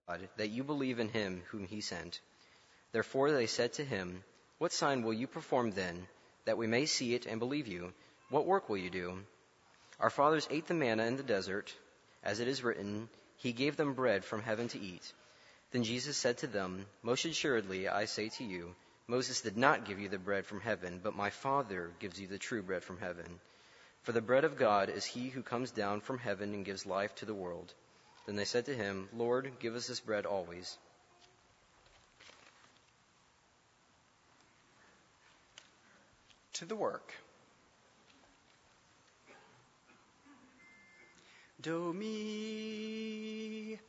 God, that you believe in him whom he sent. Therefore they said to him, What sign will you perform then, that we may see it and believe you? What work will you do? Our fathers ate the manna in the desert, as it is written, He gave them bread from heaven to eat. Then Jesus said to them, Most assuredly I say to you, Moses did not give you the bread from heaven, but my Father gives you the true bread from heaven. For the bread of God is he who comes down from heaven and gives life to the world. Then they said to him, Lord, give us this bread always. To the work. Do me.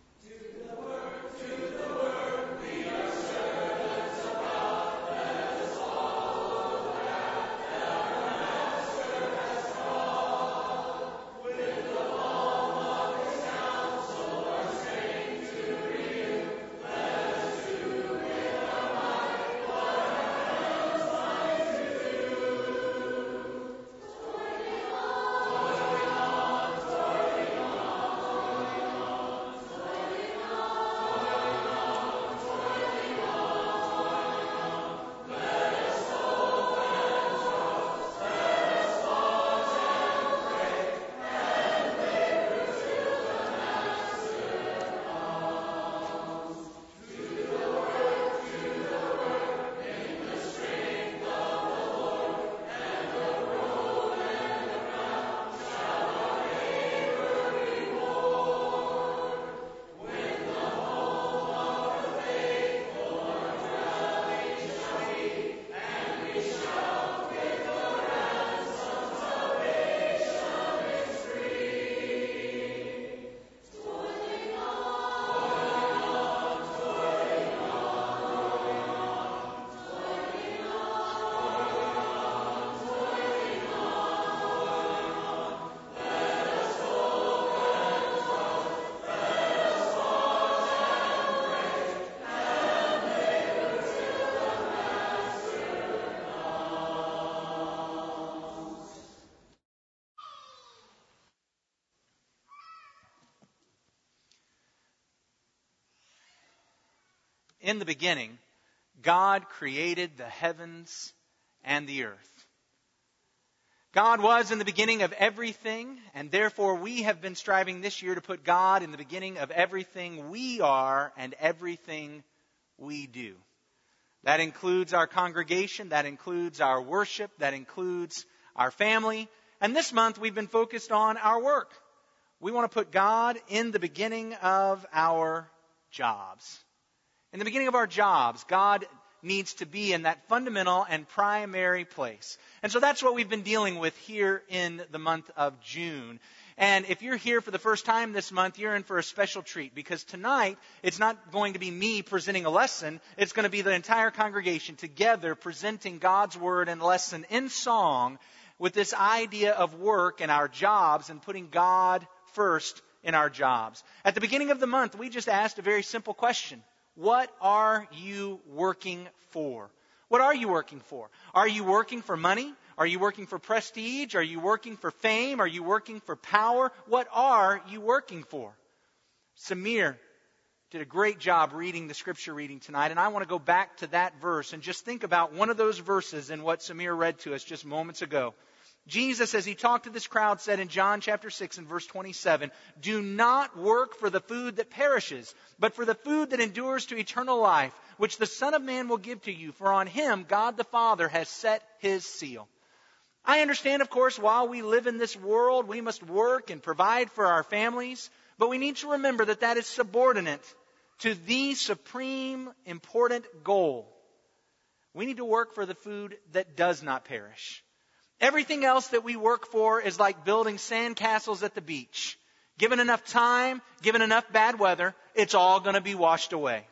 In the beginning, God created the heavens and the earth. God was in the beginning of everything, and therefore we have been striving this year to put God in the beginning of everything we are and everything we do. That includes our congregation, that includes our worship, that includes our family. And this month we've been focused on our work. We want to put God in the beginning of our jobs. In the beginning of our jobs, God needs to be in that fundamental and primary place. And so that's what we've been dealing with here in the month of June. And if you're here for the first time this month, you're in for a special treat, because tonight it's not going to be me presenting a lesson. It's going to be the entire congregation together presenting God's word and lesson in song with this idea of work and our jobs and putting God first in our jobs. At the beginning of the month, we just asked a very simple question. What are you working for? What are you working for? Are you working for money? Are you working for prestige? Are you working for fame? Are you working for power? What are you working for? Samir did a great job reading the scripture reading tonight, and I want to go back to that verse and just think about one of those verses in what Samir read to us just moments ago. Jesus, as he talked to this crowd, said in John chapter 6 and verse 27, Do not work for the food that perishes, but for the food that endures to eternal life, which the Son of Man will give to you, for on him God the Father has set his seal. I understand, of course, while we live in this world, we must work and provide for our families, but we need to remember that that is subordinate to the supreme important goal. We need to work for the food that does not perish. Everything else that we work for is like building sandcastles at the beach. Given enough time, given enough bad weather, it's all going to be washed away.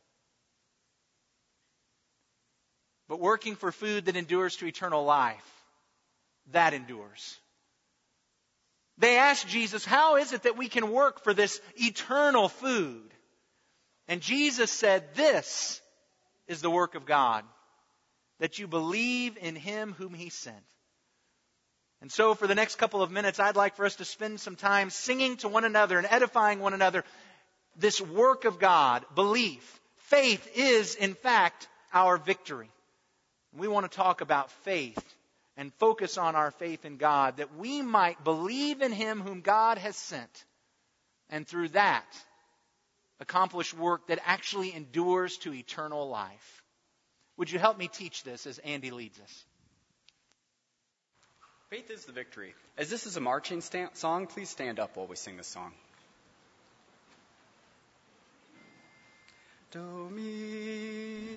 But working for food that endures to eternal life, that endures. They asked Jesus, how is it that we can work for this eternal food? And Jesus said, this is the work of God, that you believe in him whom he sent. And so for the next couple of minutes, I'd like for us to spend some time singing to one another and edifying one another, this work of God, belief, faith is in fact our victory. We want to talk about faith and focus on our faith in God, that we might believe in Him whom God has sent, and through that accomplish work that actually endures to eternal life. Would you help me teach this as Andy leads us? Faith is the victory. As this is a marching song, please stand up while we sing this song. Do, mi.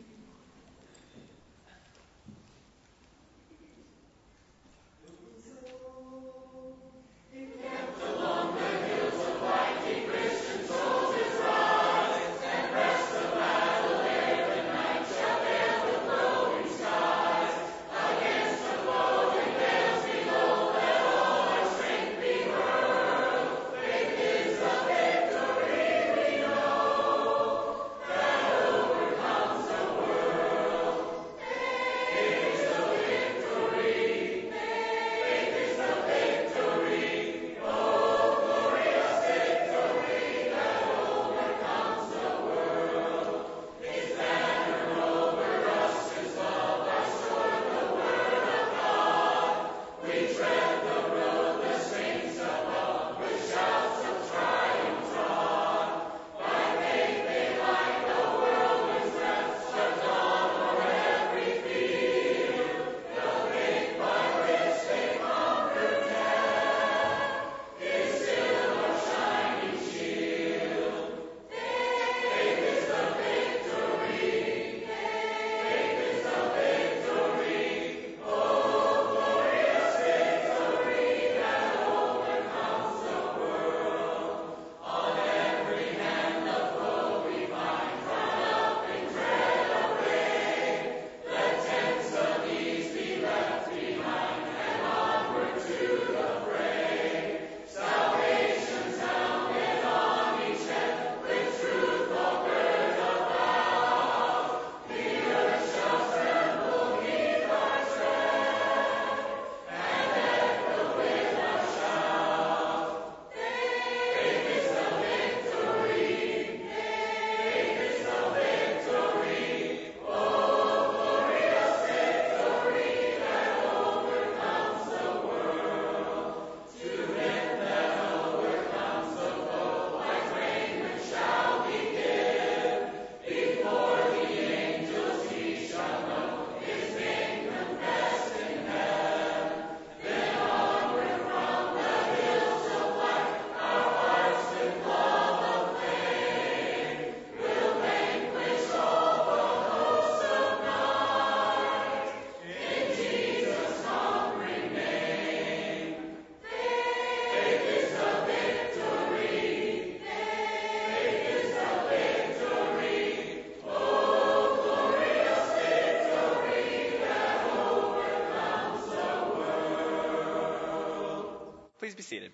Please be seated.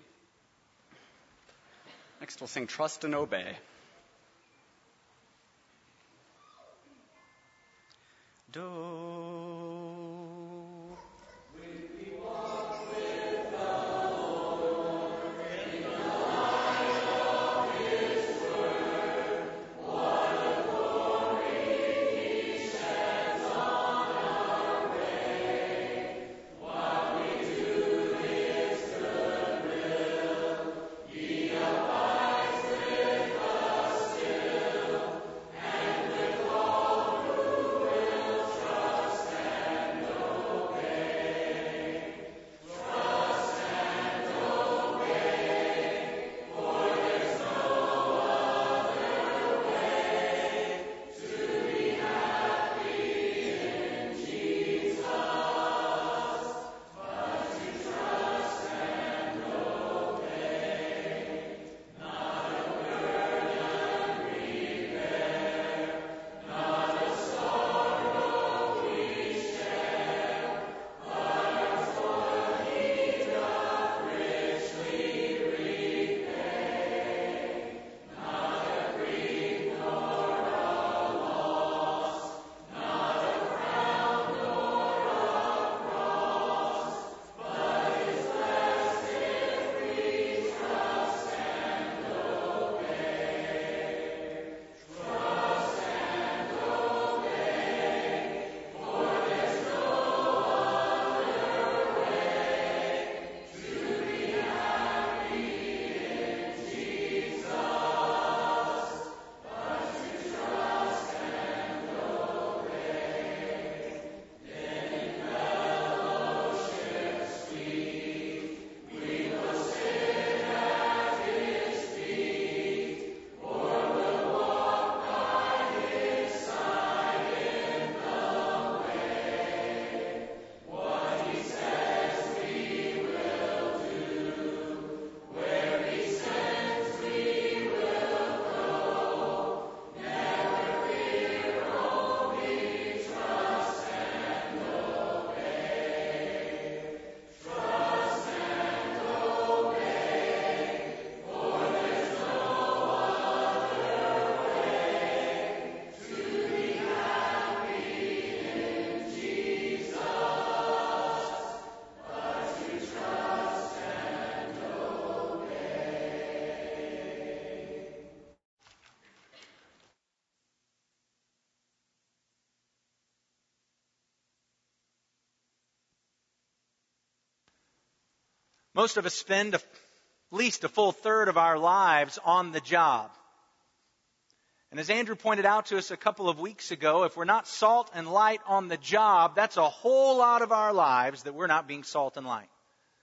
Next we'll sing Trust and Obey. Do. Most of us spend at least a full third of our lives on the job. And as Andrew pointed out to us a couple of weeks ago, if we're not salt and light on the job, that's a whole lot of our lives that we're not being salt and light.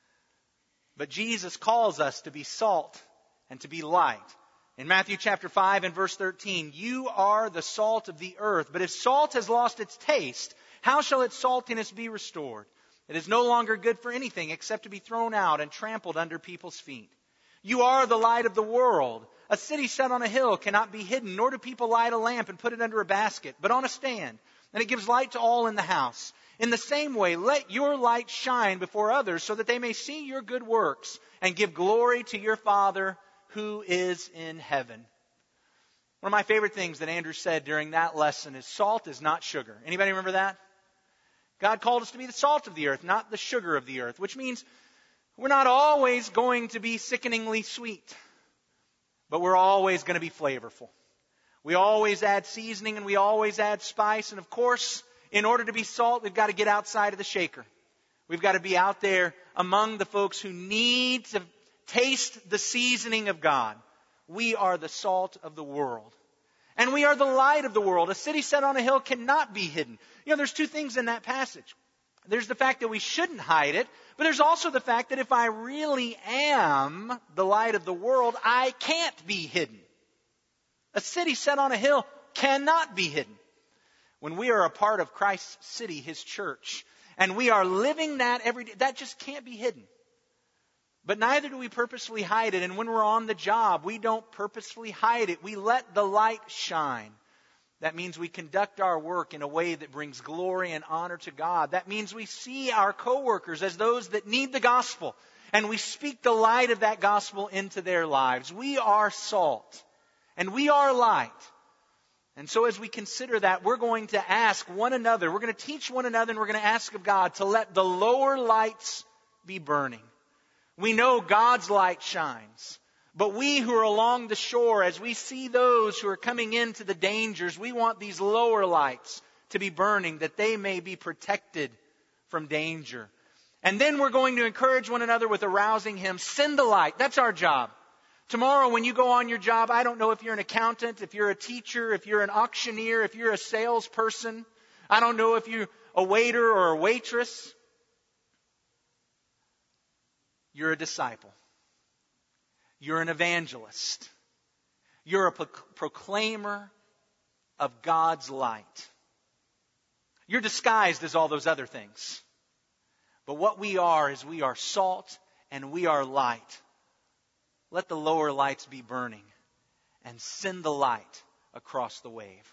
But Jesus calls us to be salt and to be light. In Matthew chapter 5 and verse 13, you are the salt of the earth. But if salt has lost its taste, how shall its saltiness be restored? It is no longer good for anything except to be thrown out and trampled under people's feet. You are the light of the world. A city set on a hill cannot be hidden, nor do people light a lamp and put it under a basket, but on a stand, and it gives light to all in the house. In the same way, let your light shine before others so that they may see your good works and give glory to your Father who is in heaven. One of my favorite things that Andrew said during that lesson is salt is not sugar. Anybody remember that? God called us to be the salt of the earth, not the sugar of the earth, which means we're not always going to be sickeningly sweet, but we're always going to be flavorful. We always add seasoning and we always add spice. And of course, in order to be salt, we've got to get outside of the shaker. We've got to be out there among the folks who need to taste the seasoning of God. We are the salt of the world. And we are the light of the world. A city set on a hill cannot be hidden. You know, there's two things in that passage. There's the fact that we shouldn't hide it, but there's also the fact that if I really am the light of the world, I can't be hidden. A city set on a hill cannot be hidden. When we are a part of Christ's city, His church, and we are living that every day, that just can't be hidden. But neither do we purposefully hide it. And when we're on the job, we don't purposefully hide it. We let the light shine. That means we conduct our work in a way that brings glory and honor to God. That means we see our coworkers as those that need the gospel, and we speak the light of that gospel into their lives. We are salt, and we are light. And so as we consider that, we're going to ask one another, we're going to teach one another, and we're going to ask of God to let the lower lights be burning. We know God's light shines. But we who are along the shore, as we see those who are coming into the dangers, we want these lower lights to be burning, that they may be protected from danger. And then we're going to encourage one another with a rousing hymn. Send the light. That's our job. Tomorrow when you go on your job, I don't know if you're an accountant, if you're a teacher, if you're an auctioneer, if you're a salesperson. I don't know if you're a waiter or a waitress. You're a disciple. You're an evangelist. You're a proclaimer of God's light. You're disguised as all those other things. But what we are is we are salt and we are light. Let the lower lights be burning and send the light across the wave.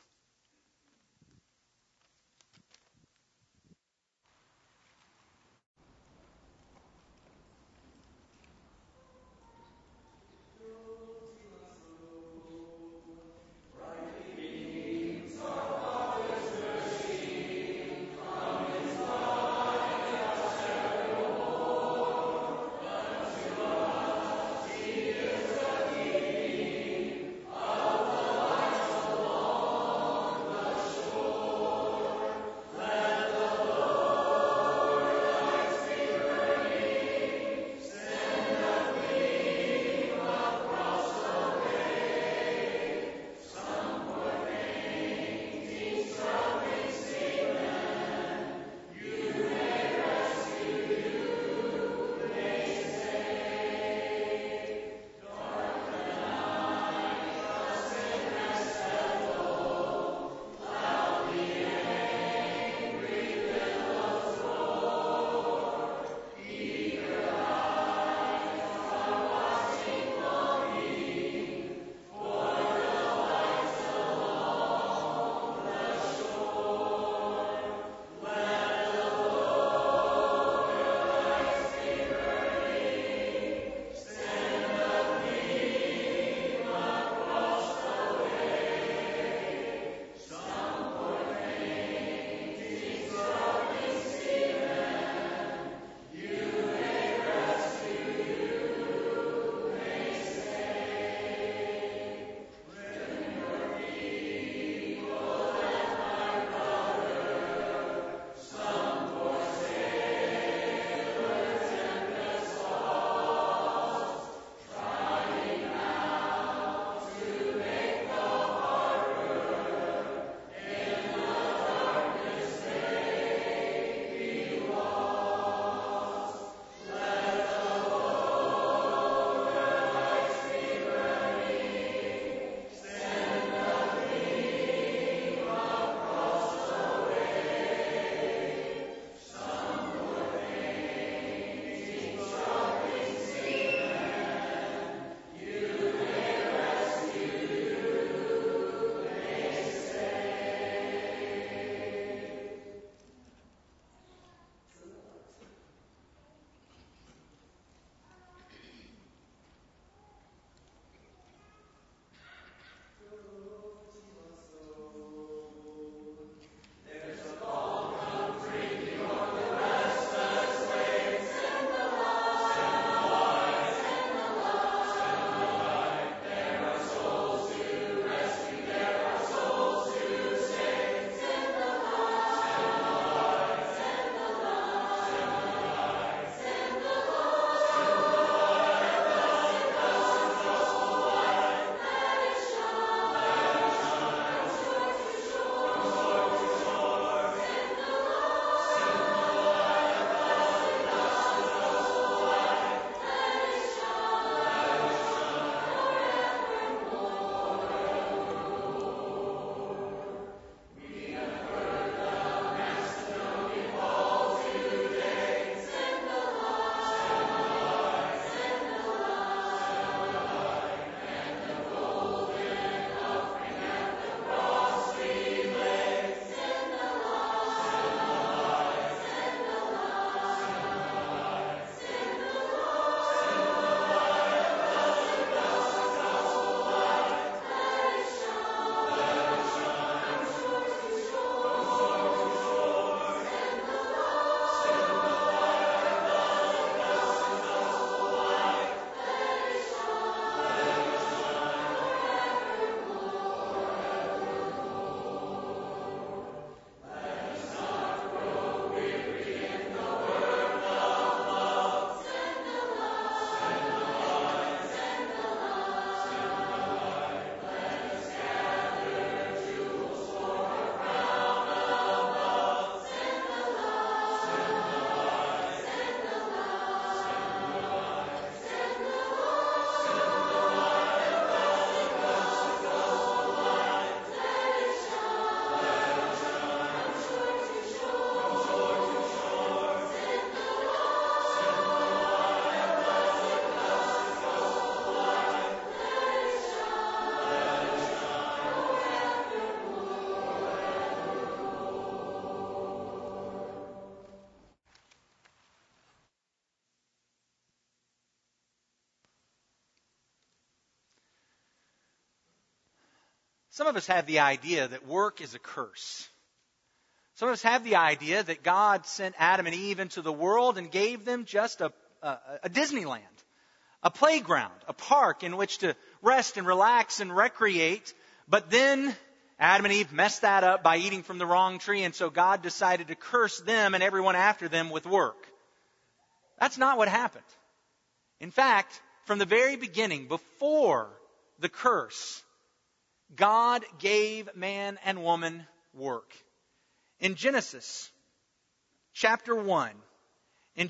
Some of us have the idea that work is a curse. Some of us have the idea that God sent Adam and Eve into the world and gave them just a Disneyland, a playground, a park in which to rest and relax and recreate. But then Adam and Eve messed that up by eating from the wrong tree, and so God decided to curse them and everyone after them with work. That's not what happened. In fact, from the very beginning, before the curse, God gave man and woman work. In Genesis chapter 1, in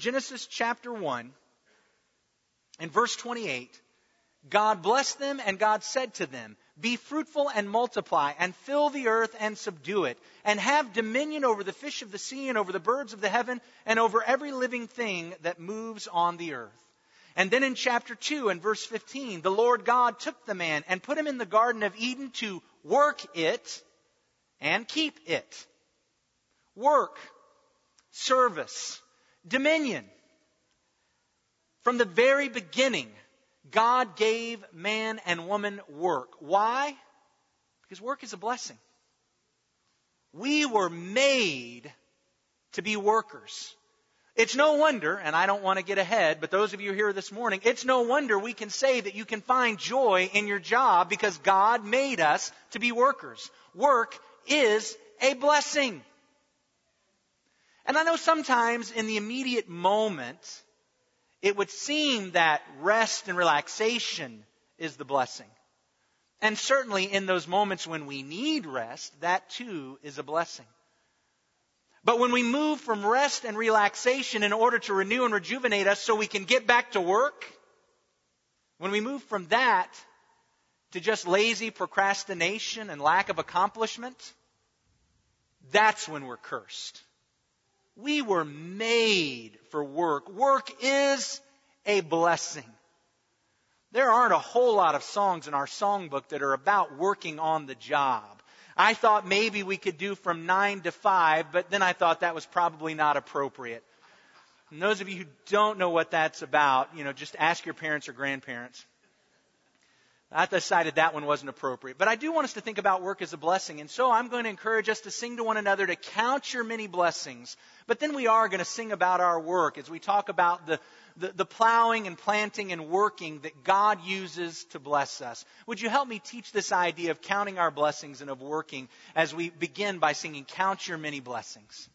verse 28, God blessed them and God said to them, "Be fruitful and multiply and fill the earth and subdue it, and have dominion over the fish of the sea and over the birds of the heaven and over every living thing that moves on the earth." And then in chapter 2 and verse 15, the Lord God took the man and put him in the Garden of Eden to work it and keep it. Work, service, dominion. From the very beginning, God gave man and woman work. Why? Because work is a blessing. We were made to be workers. It's no wonder, and I don't want to get ahead, but those of you here this morning, it's no wonder we can say that you can find joy in your job because God made us to be workers. Work is a blessing. And I know sometimes in the immediate moment, it would seem that rest and relaxation is the blessing. And certainly in those moments when we need rest, that too is a blessing. But when we move from rest and relaxation in order to renew and rejuvenate us so we can get back to work, when we move from that to just lazy procrastination and lack of accomplishment, that's when we're cursed. We were made for work. Work is a blessing. There aren't a whole lot of songs in our songbook that are about working on the job. I thought maybe we could do from 9 to 5, but then I thought that was probably not appropriate. And those of you who don't know what that's about, just ask your parents or grandparents. I decided that one wasn't appropriate. But I do want us to think about work as a blessing. And so I'm going to encourage us to sing to one another to count your many blessings. But then we are going to sing about our work as we talk about the plowing and planting and working that God uses to bless us. Would you help me teach this idea of counting our blessings and of working as we begin by singing, "Count Your Many Blessings"?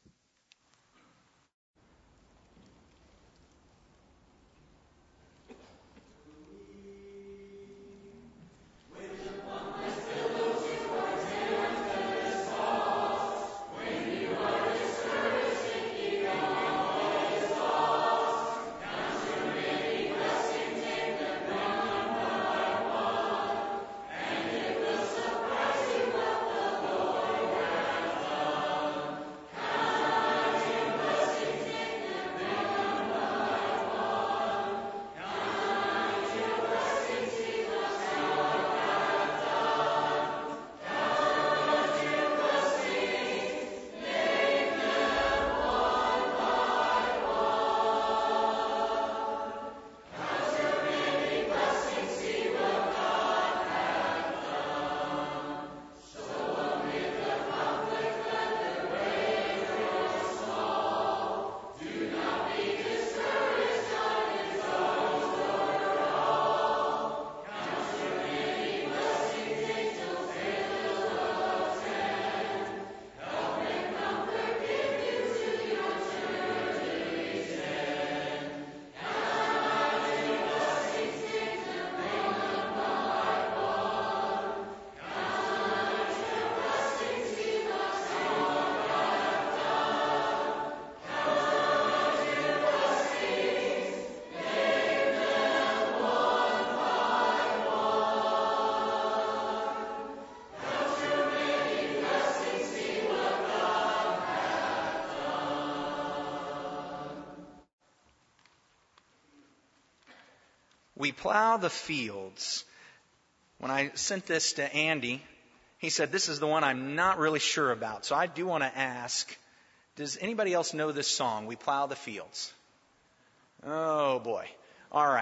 We plow the fields. When I sent this to Andy, he said, this is the one I'm not really sure about. So I do want to ask, does anybody else know this song, "We Plow the Fields"? Oh, boy. All right.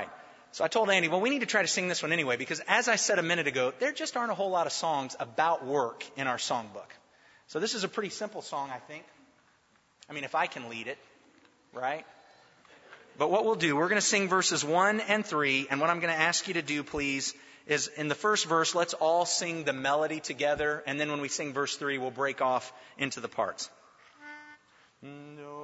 So I told Andy, well, we need to try to sing this one anyway, because as I said a minute ago, there just aren't a whole lot of songs about work in our songbook. So this is a pretty simple song, I think. I mean, if I can lead it, right? But what we'll do, we're going to sing verses 1 and 3, and what I'm going to ask you to do, please, is in the first verse, let's all sing the melody together, and then when we sing verse 3, we'll break off into the parts. No.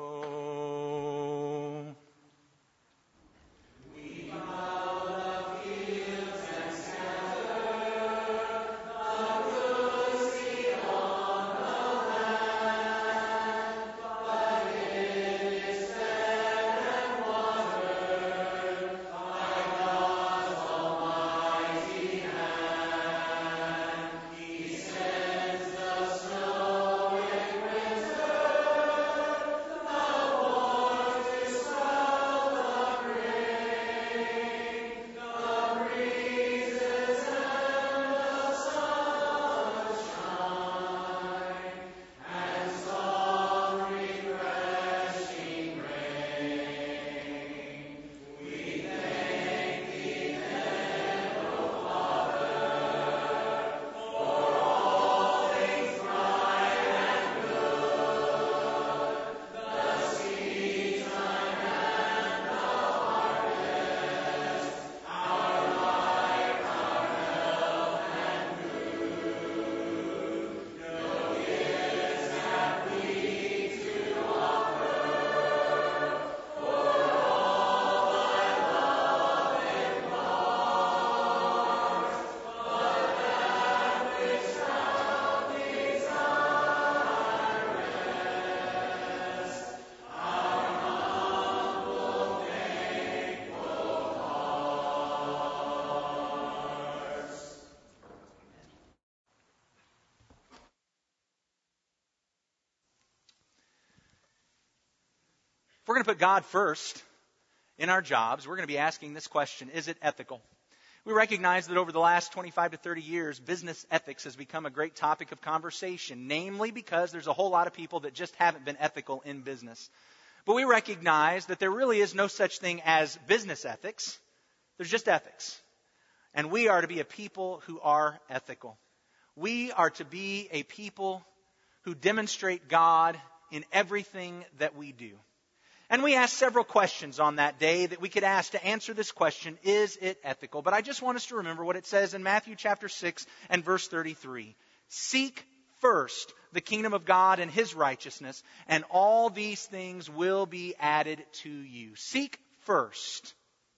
If we're going to put God first in our jobs, we're going to be asking this question: is it ethical? We recognize that over the last 25 to 30 years, business ethics has become a great topic of conversation, namely because there's a whole lot of people that just haven't been ethical in business. But we recognize that there really is no such thing as business ethics. There's just ethics. And we are to be a people who are ethical. We are to be a people who demonstrate God in everything that we do. And we asked several questions on that day that we could ask to answer this question: is it ethical? But I just want us to remember what it says in Matthew chapter 6 and verse 33. Seek first the kingdom of God and His righteousness, and all these things will be added to you. Seek first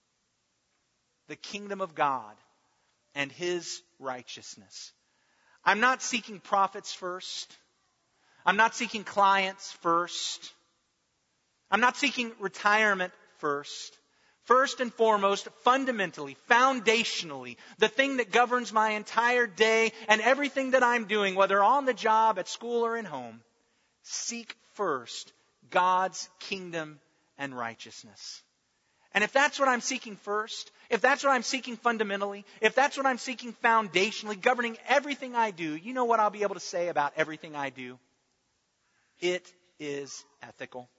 the kingdom of God and His righteousness. I'm not seeking profits first. I'm not seeking clients first. I'm not seeking retirement first. First and foremost, fundamentally, foundationally, the thing that governs my entire day and everything that I'm doing, whether on the job, at school, or at home, seek first God's kingdom and righteousness. And if that's what I'm seeking first, if that's what I'm seeking fundamentally, if that's what I'm seeking foundationally, governing everything I do, you know what I'll be able to say about everything I do? It is ethical.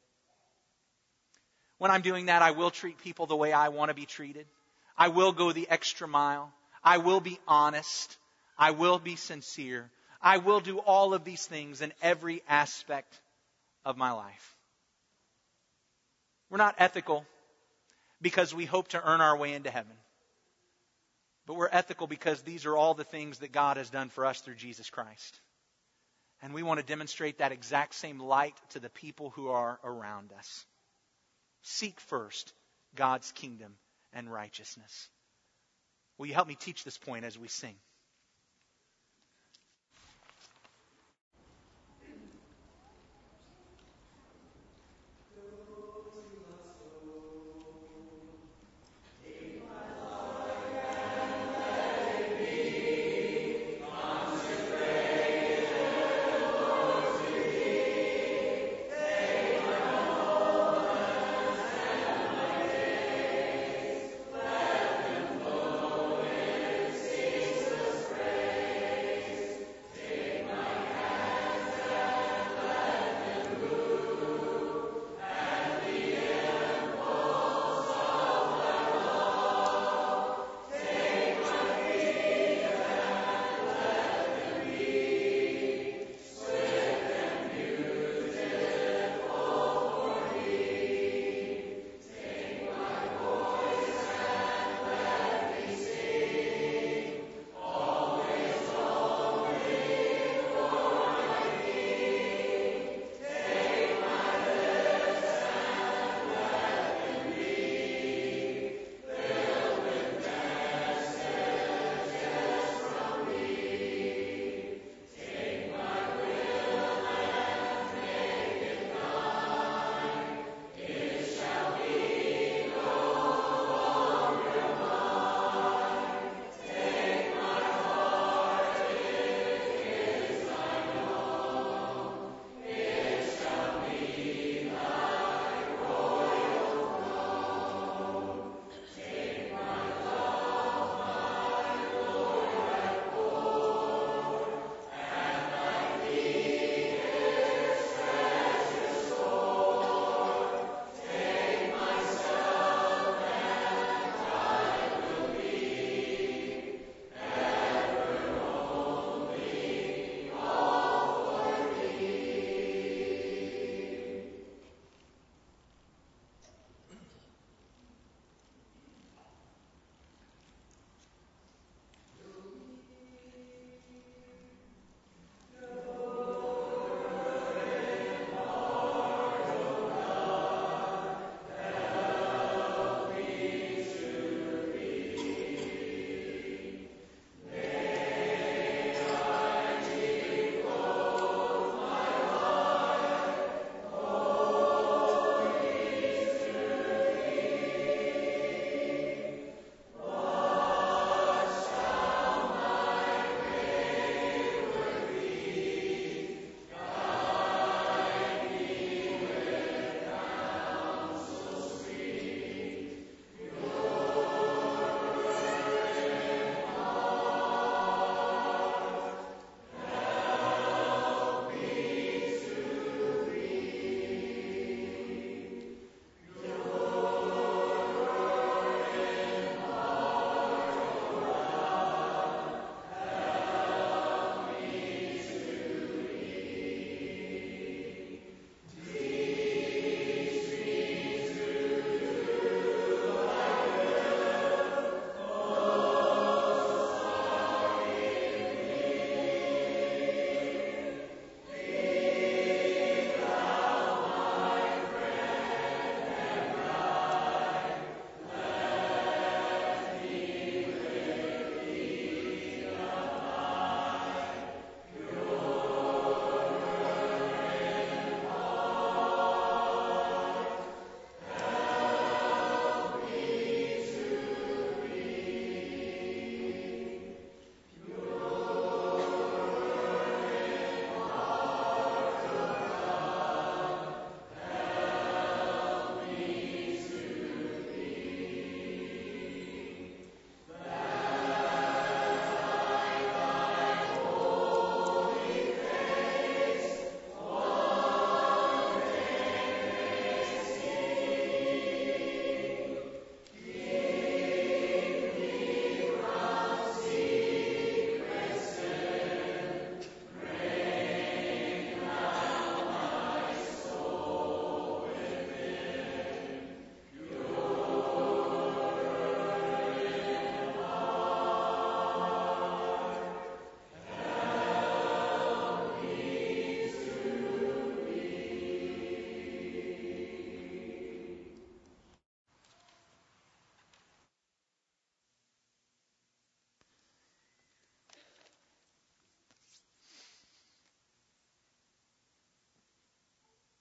When I'm doing that, I will treat people the way I want to be treated. I will go the extra mile. I will be honest. I will be sincere. I will do all of these things in every aspect of my life. We're not ethical because we hope to earn our way into heaven. But we're ethical because these are all the things that God has done for us through Jesus Christ. And we want to demonstrate that exact same light to the people who are around us. Seek first God's kingdom and righteousness. Will you help me teach this point as we sing?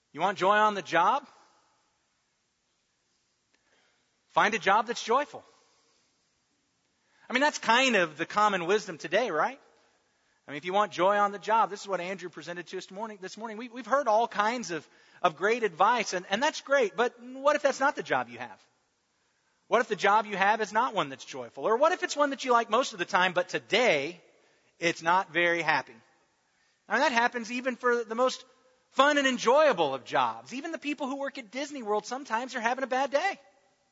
You want joy on the job? Find a job that's joyful. I mean, that's kind of the common wisdom today, right? I mean, if you want joy on the job, this is what Andrew presented to us this morning. We've heard all kinds of great advice, and that's great. But what if that's not the job you have? What if the job you have is not one that's joyful? Or what if it's one that you like most of the time, but today it's not very happy? Now, that happens even for the most fun and enjoyable of jobs. Even the people who work at Disney World sometimes are having a bad day.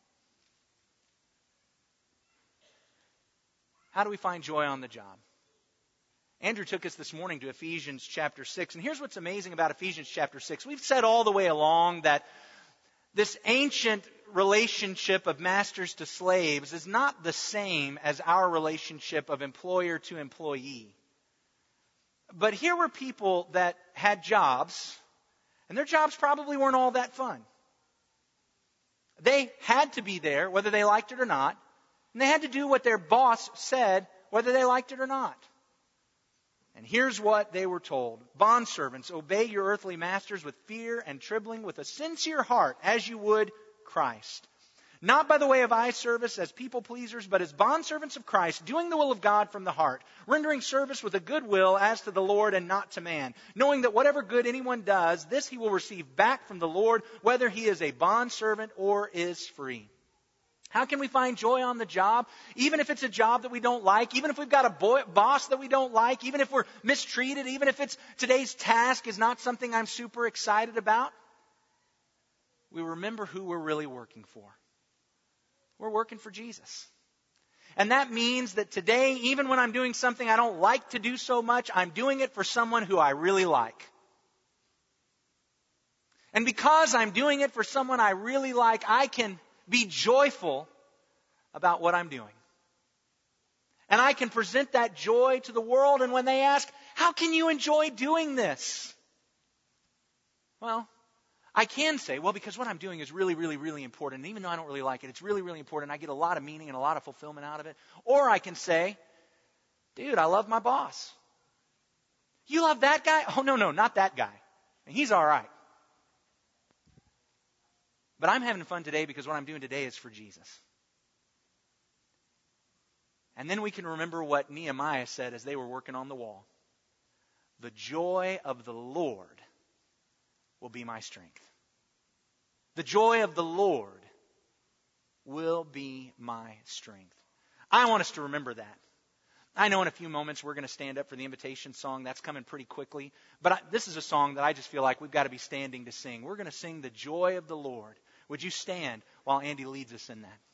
How do we find joy on the job? Andrew took us this morning to Ephesians chapter 6. And here's what's amazing about Ephesians chapter 6. We've said all the way along that this ancient relationship of masters to slaves is not the same as our relationship of employer to employee. But here were people that had jobs, and their jobs probably weren't all that fun. They had to be there, whether they liked it or not, and they had to do what their boss said, whether they liked it or not. And here's what they were told. Bondservants, obey your earthly masters with fear and trembling, with a sincere heart, as you would Christ. Not by the way of eye service as people pleasers, but as bondservants of Christ, doing the will of God from the heart, rendering service with a good will as to the Lord and not to man, knowing that whatever good anyone does, this he will receive back from the Lord, whether he is a bondservant or is free. How can we find joy on the job? Even if it's a job that we don't like, even if we've got a boss that we don't like, even if we're mistreated, even if today's task is not something I'm super excited about, we remember who we're really working for. We're working for Jesus. And that means that today, even when I'm doing something I don't like to do so much, I'm doing it for someone who I really like. And because I'm doing it for someone I really like, I can be joyful about what I'm doing. And I can present that joy to the world. And when they ask, how can you enjoy doing this? Well, I can say, well, because what I'm doing is really, really, really important. And even though I don't really like it, it's really, really important. I get a lot of meaning and a lot of fulfillment out of it. Or I can say, dude, I love my boss. You love that guy? Oh, no, not that guy. He's all right. But I'm having fun today because what I'm doing today is for Jesus. And then we can remember what Nehemiah said as they were working on the wall. The joy of the Lord will be my strength. The joy of the Lord will be my strength. I want us to remember that. I know in a few moments we're going to stand up for the invitation song. That's coming pretty quickly. But this is a song that I just feel like we've got to be standing to sing. We're going to sing the joy of the Lord. Would you stand while Andy leads us in that?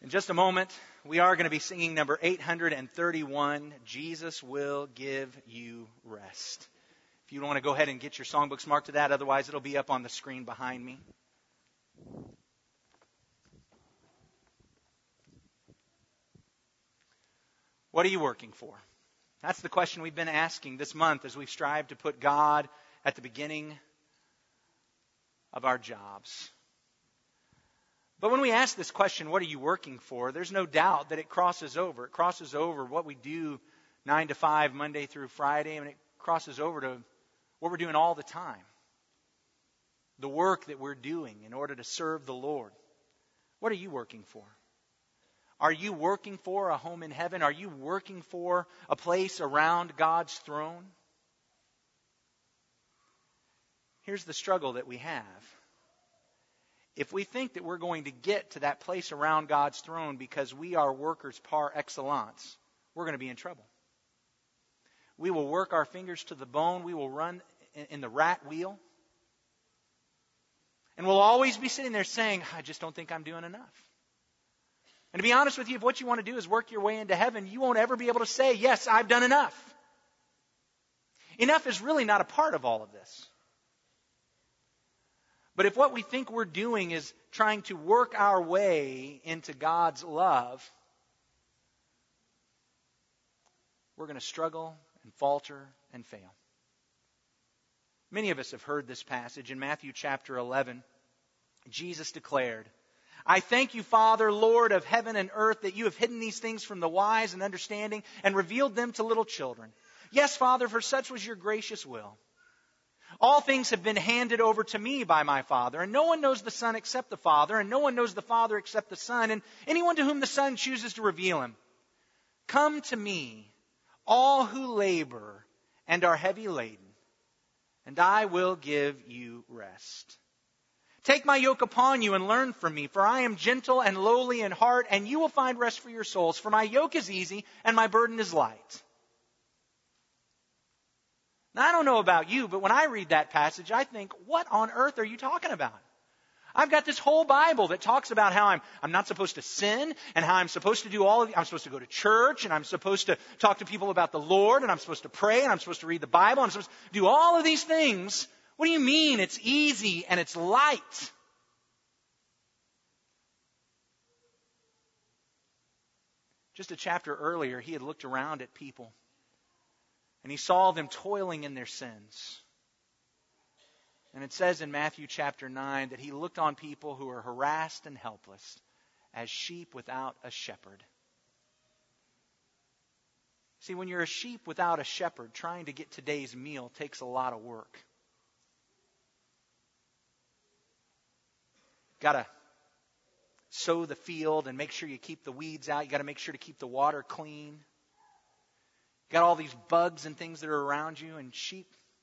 In just a moment, we are going to be singing number 831, Jesus Will Give You Rest. If you want to go ahead and get your songbooks marked to that, otherwise it'll be up on the screen behind me. What are you working for? That's the question we've been asking this month as we've strived to put God at the beginning of our jobs. But when we ask this question, what are you working for? There's no doubt that it crosses over. It crosses over what we do 9 to 5, Monday through Friday, and it crosses over to what we're doing all the time. The work that we're doing in order to serve the Lord. What are you working for? Are you working for a home in heaven? Are you working for a place around God's throne? Here's the struggle that we have. If we think that we're going to get to that place around God's throne because we are workers par excellence, we're going to be in trouble. We will work our fingers to the bone. We will run in the rat wheel. And we'll always be sitting there saying, I just don't think I'm doing enough. And to be honest with you, if what you want to do is work your way into heaven, you won't ever be able to say, yes, I've done enough. Enough is really not a part of all of this. But if what we think we're doing is trying to work our way into God's love, we're going to struggle and falter and fail. Many of us have heard this passage in Matthew chapter 11. Jesus declared, I thank you, Father, Lord of heaven and earth, that you have hidden these things from the wise and understanding and revealed them to little children. Yes, Father, for such was your gracious will. All things have been handed over to me by my Father, and no one knows the Son except the Father, and no one knows the Father except the Son, and anyone to whom the Son chooses to reveal him. Come to me, all who labor and are heavy laden, and I will give you rest. Take my yoke upon you and learn from me, for I am gentle and lowly in heart, and you will find rest for your souls. For my yoke is easy and my burden is light. Now, I don't know about you, but when I read that passage, I think, what on earth are you talking about? I've got this whole Bible that talks about how I'm not supposed to sin, and how I'm supposed to do I'm supposed to go to church, and I'm supposed to talk to people about the Lord, and I'm supposed to pray, and I'm supposed to read the Bible, and I'm supposed to do all of these things. What do you mean it's easy and it's light? Just a chapter earlier, he had looked around at people, and he saw them toiling in their sins. And it says in Matthew chapter 9 that he looked on people who are harassed and helpless as sheep without a shepherd. See, when you're a sheep without a shepherd, trying to get today's meal takes a lot of work. Got to sow the field and make sure you keep the weeds out. You got to make sure to keep the water clean. You got all these bugs and things that are around you, and sheep,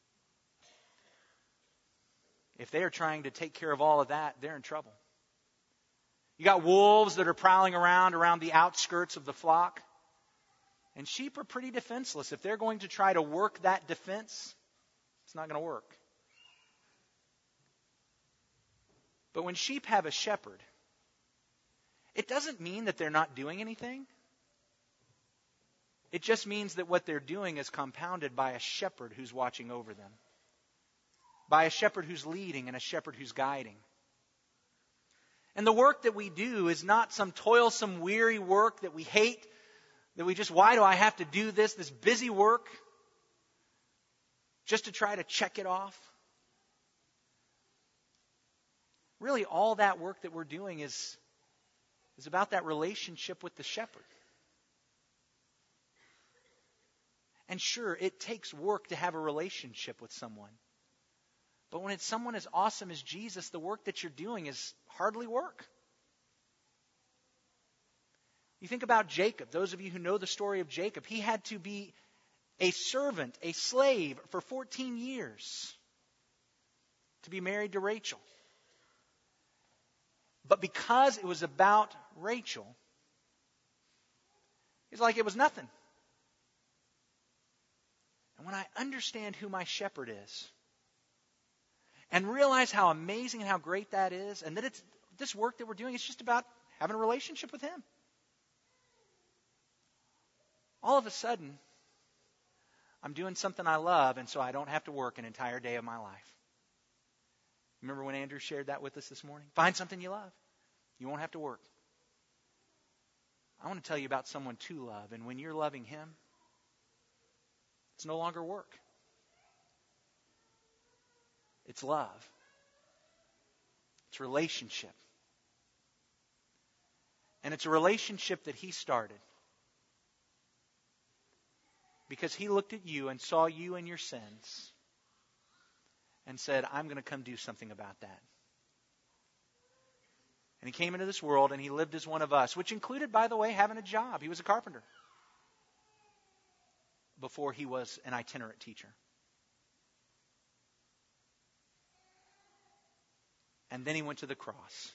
if they are trying to take care of all of that, they're in trouble. You got wolves that are prowling around the outskirts of the flock. And sheep are pretty defenseless. If they're going to try to work that defense, it's not going to work. But when sheep have a shepherd, it doesn't mean that they're not doing anything. It just means that what they're doing is compounded by a shepherd who's watching over them. By a shepherd who's leading and a shepherd who's guiding. And the work that we do is not some toilsome, weary work that we hate, that we just, why do I have to do this busy work, just to try to check it off? Really, all that work that we're doing is about that relationship with the shepherd. And sure, it takes work to have a relationship with someone. But when it's someone as awesome as Jesus, the work that you're doing is hardly work. You think about Jacob. Those of you who know the story of Jacob, he had to be a servant, a slave for 14 years to be married to Rachel. But because it was about Rachel, it's like it was nothing. And when I understand who my shepherd is, and realize how amazing and how great that is, and that it's this work that we're doing, it's just about having a relationship with him. all of a sudden, I'm doing something I love, and so I don't have to work an entire day of my life. Remember when Andrew shared that with us this morning? Find something you love. You won't have to work. I want to tell you about someone to love, and when you're loving him, it's no longer work. It's love. It's relationship. And it's a relationship that he started. Because he looked at you and saw you and your sins and said, I'm going to come do something about that. And he came into this world and he lived as one of us, which included, by the way, having a job. He was a carpenter before he was an itinerant teacher. And then he went to the cross.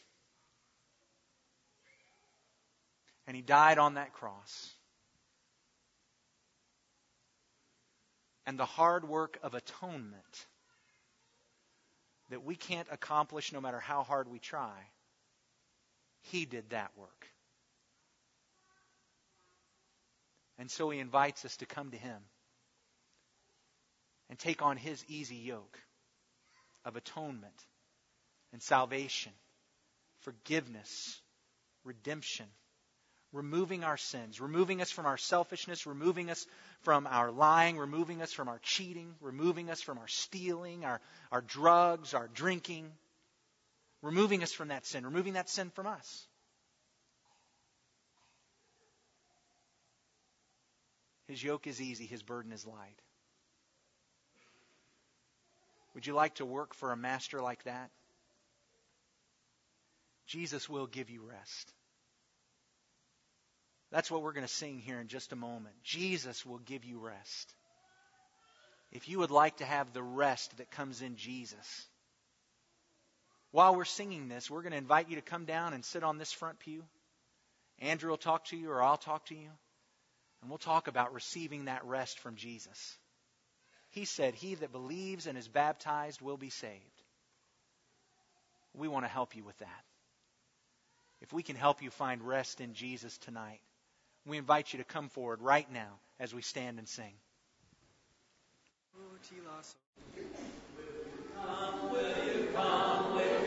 And he died on that cross. And the hard work of atonement that we can't accomplish no matter how hard we try, he did that work. And so he invites us to come to him and take on his easy yoke of atonement and salvation, forgiveness, redemption, removing our sins, removing us from our selfishness, removing us from our lying, removing us from our cheating, removing us from our stealing, our drugs, our drinking, removing us from that sin, removing that sin from us. His yoke is easy, his burden is light. Would you like to work for a master like that? Jesus will give you rest. That's what we're going to sing here in just a moment. Jesus will give you rest. If you would like to have the rest that comes in Jesus, while we're singing this, we're going to invite you to come down and sit on this front pew. Andrew will talk to you, or I'll talk to you. And we'll talk about receiving that rest from Jesus. He said, he that believes and is baptized will be saved. We want to help you with that. If we can help you find rest in Jesus tonight, we invite you to come forward right now as we stand and sing. Will you come, will you come, will you